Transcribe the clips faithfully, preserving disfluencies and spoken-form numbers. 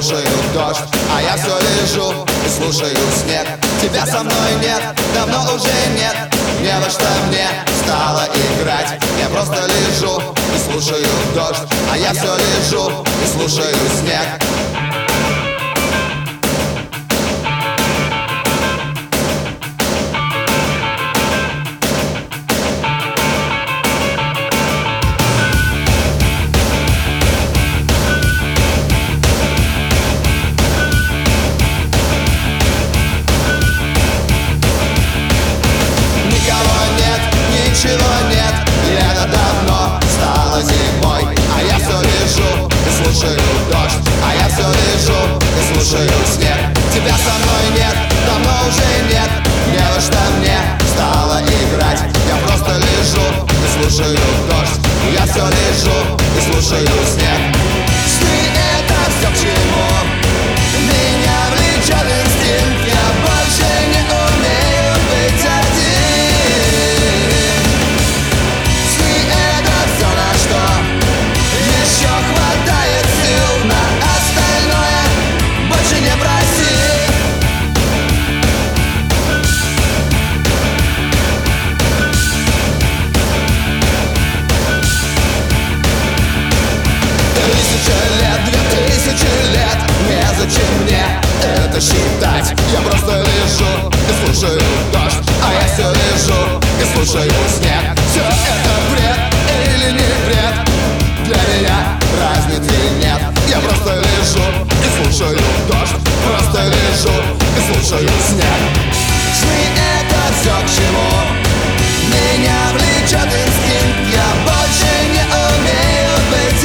слушаю дождь, а я все лежу и слушаю снег. Тебя со мной нет, давно уже нет, не во что мне стало играть. Я просто лежу и слушаю дождь, а я все лежу и слушаю снег. Ничего нет, лето давно стало зимой, а я все лежу и слушаю дождь, а я все лежу и слушаю снег. Тебя со мной нет, давно уже нет, не во что мне стало играть. Я просто лежу и слушаю дождь, я все лежу и слушаю снег. Сны — это все, к чему меня влечет инстинкт. Я больше не умею быть один. Еще хватает сил на остальное, больше не проси. Тысяча лет, две тысячи лет, незачем мне это считать. Я просто лежу и слушаю дождь, а я все лежу и слушаю снег. Все это бред или не бред? Для меня разницы нет. Я просто лежу и слушаю дождь, просто лежу и слушаю снег. Сны — это все, к чему меня влечет инстинкт. Я больше не умею быть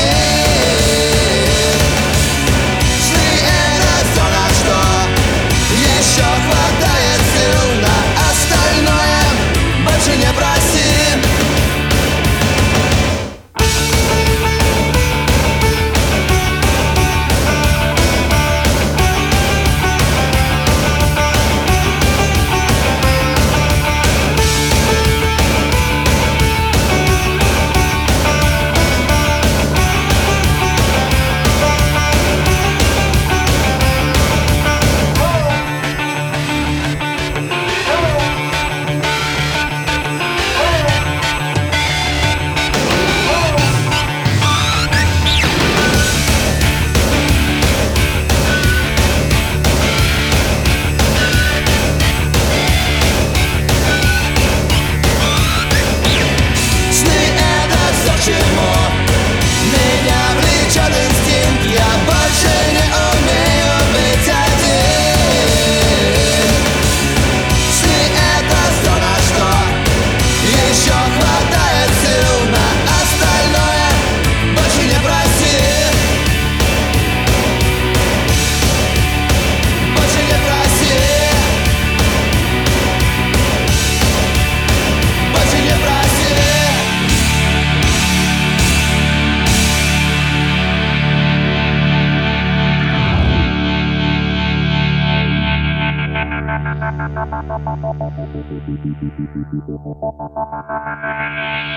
один. Сны — это все, на что еще хватает сил на остальное, больше не проси. Thank you.